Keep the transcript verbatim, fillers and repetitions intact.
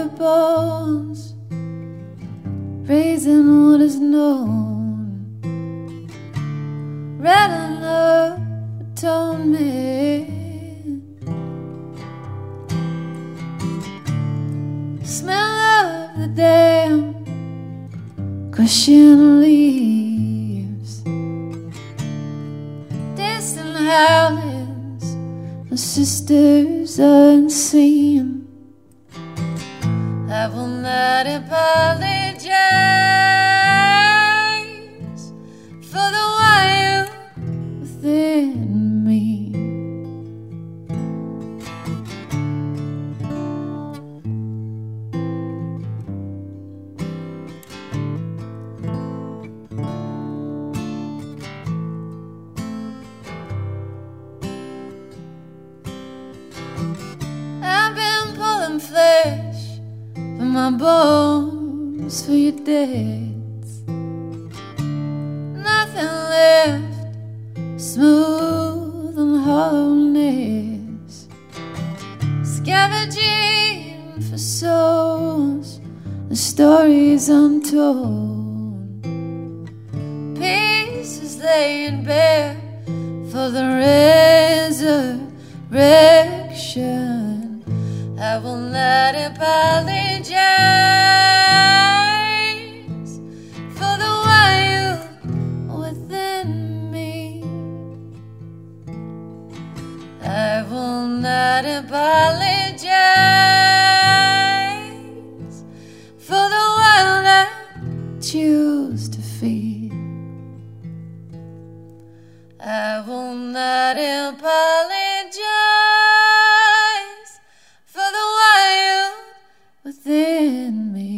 your bones, raising what is known. Red alert, atonement. Smell of the damp, crushing leaves, distant howlings of sisters unseen. I will not apologize for the wire within me. I've been pulling flesh from my bones for your days. Nothing left, smooth and hollowness. Scavenging for souls, the stories untold. Pieces laying bare for the resurrection. I will not apologize for the wild within me. I will not apologize for the wild I choose to feed. I will not apologize for the wild within me.